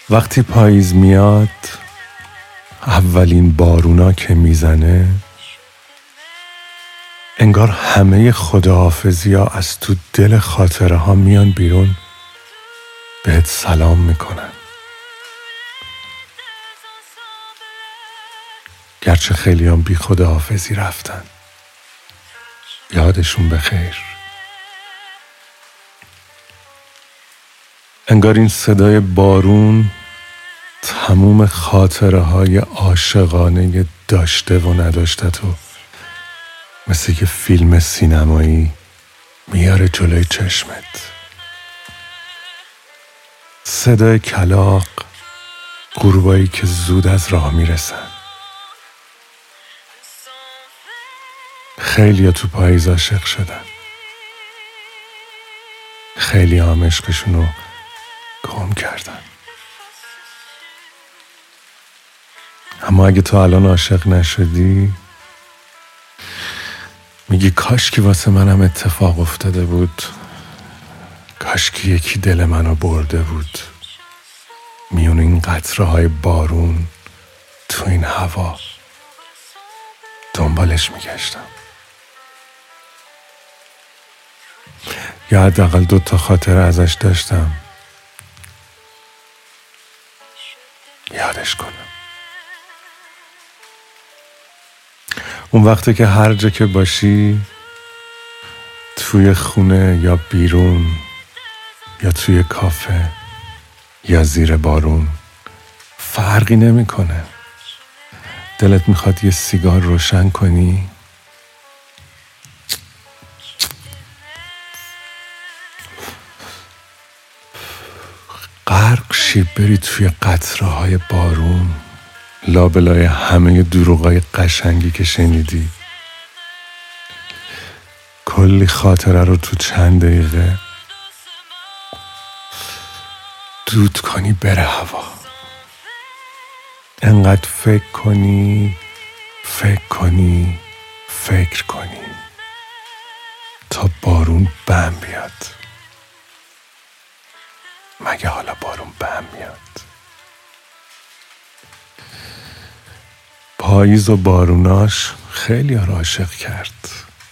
وقتی پاییز میاد، اولین بارونا که میزنه، انگار همه خداحافظی ها از تو دل خاطره ها میان بیرون، بهت سلام میکنن. گرچه خیلی هم بی خداحافظی رفتن، یادشون بخیر. انگار این صدای بارون تموم خاطره های عاشقانه داشته و نداشته تو مثل یه فیلم سینمایی میاره جلوی چشمت. صدای کلاغ، غروبایی که زود از راه میرسن. خیلی ها تو پاییز عاشق شدن، خیلی هم عشقشونو گم کردن. اما اگه تو الان عاشق نشدی، میگی کاش که واسه منم اتفاق افتاده بود، کاش که یکی دل منو برده بود. میون این قطره های بارون تو این هوا دنبالش میگشتم. یا حداقل 2 خاطره ازش داشتم، یادش کنم. اون وقتی که هر جا که باشی، توی خونه یا بیرون یا توی کافه یا زیر بارون، فرقی نمیکنه. دلت میخواد یه سیگار روشن کنی، غرق شی بری توی قطره های بارون، لابلای همه دروغای قشنگی که شنیدی، کلی خاطره رو تو چند دقیقه دود کنی بره هوا. انقدر فکر کنی تا بارون بم بیاد. مگه حالا بارون بم میاد؟ پاییز و باروناش خیلی ها را عاشق کرد.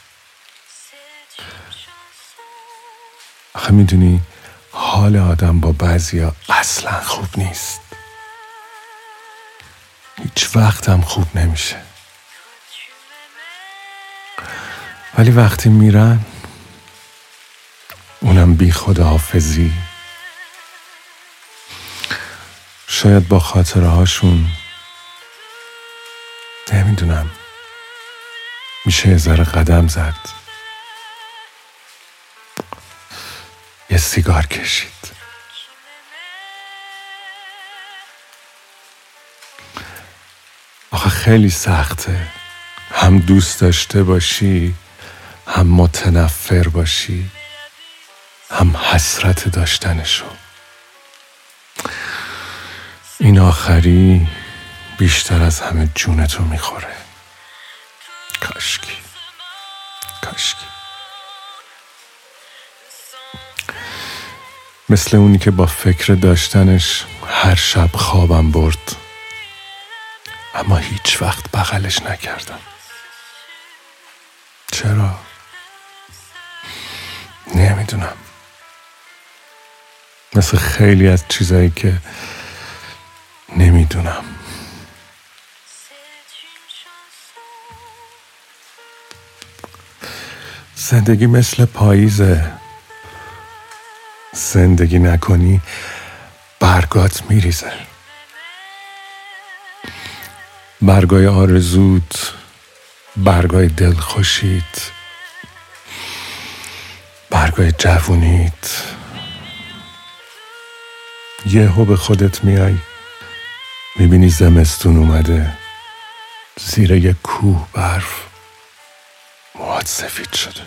آخه میدونی حال آدم با بعضیا اصلا خوب نیست، هیچ وقت هم خوب نمیشه. ولی وقتی میرن، اونم بی خداحافظی، شاید با خاطره هاشون، نمیدونم، میشه یه ذره قدم زد، یه سیگار کشید. آخه خیلی سخته هم دوست داشته باشی، هم متنفر باشی، هم حسرت داشتنشو. این آخری بیشتر از همه جونتو میخوره. کاشکی مثل اونی که با فکر داشتنش هر شب خوابم برد، اما هیچ وقت بغلش نکردم. چرا؟ نمیدونم. مثل خیلی از چیزایی که نمیدونم. زندگی مثل پاییزه. زندگی نکنی برگات میریزه. برگای آرزوت، برگای دلخوشیت، برگای جوونیت. یهو به خودت میای، میبینی زمستون اومده، زیر یک کوه برف، موهات سفید شده.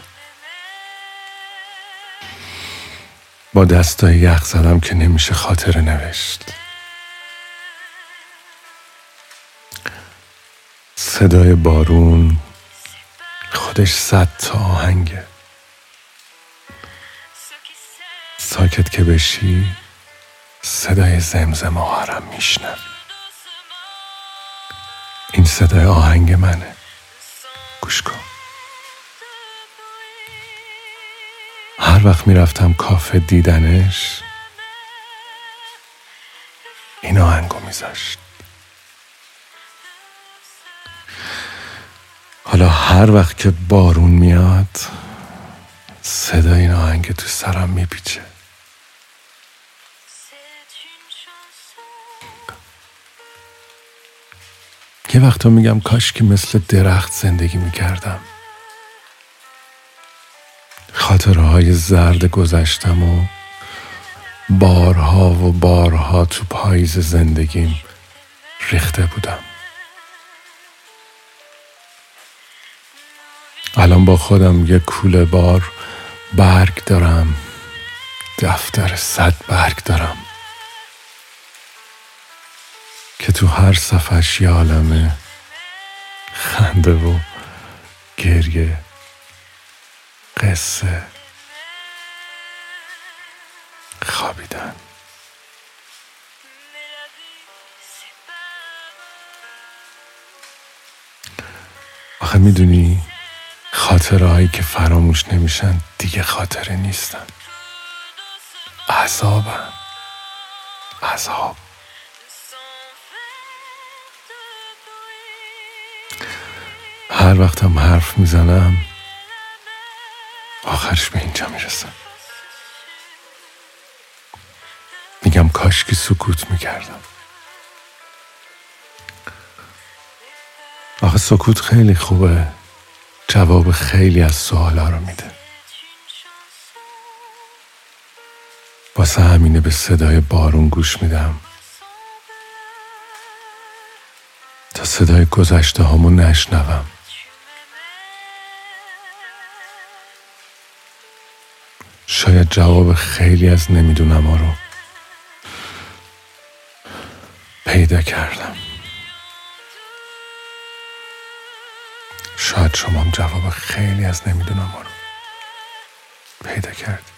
با دستای یخ زدم که نمیشه خاطره نوشت. صدای بارون خودش 100 تا آهنگه. ساکت که بشی صدای زمزمه ها رو میشنوی. این صدای آهنگ منه، گوش کن. هر وقت میرفتم کافه دیدنش این آهنگو میذاشت. حالا هر وقت که بارون میاد صدای این آهنگ تو سرم میپیچه. یه وقتا میگم کاش که مثل درخت زندگی میکردم. خاطرهای زرد گذشتم و بارها و بارها تو پاییز زندگیم ریخته بودم. الان با خودم یه کوله بار برگ دارم، دفتر 100 برگ دارم که تو هر صفحش یه عالمه خنده و گریه، قصه، خوابیدن. آخه میدونی خاطرهایی که فراموش نمیشن دیگه خاطره نیستن، عذابن، عذاب. هر وقتم حرف میزنم آخرش به اینجا میرسم. میگم کاش که سکوت میکردم. آخه سکوت خیلی خوبه، جواب خیلی از سوالا رو میده. واسه همینه به صدای بارون گوش میدم تا صدای گذشته هامو نشنوم. شاید جواب خیلی از نمیدونم ها رو پیدا کردم. شاید شما هم جواب خیلی از نمیدونم ها رو پیدا کردی.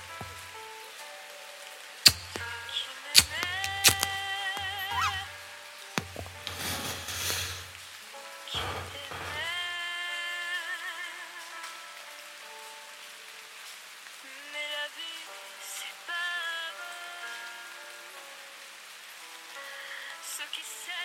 Ceux qui s'aiment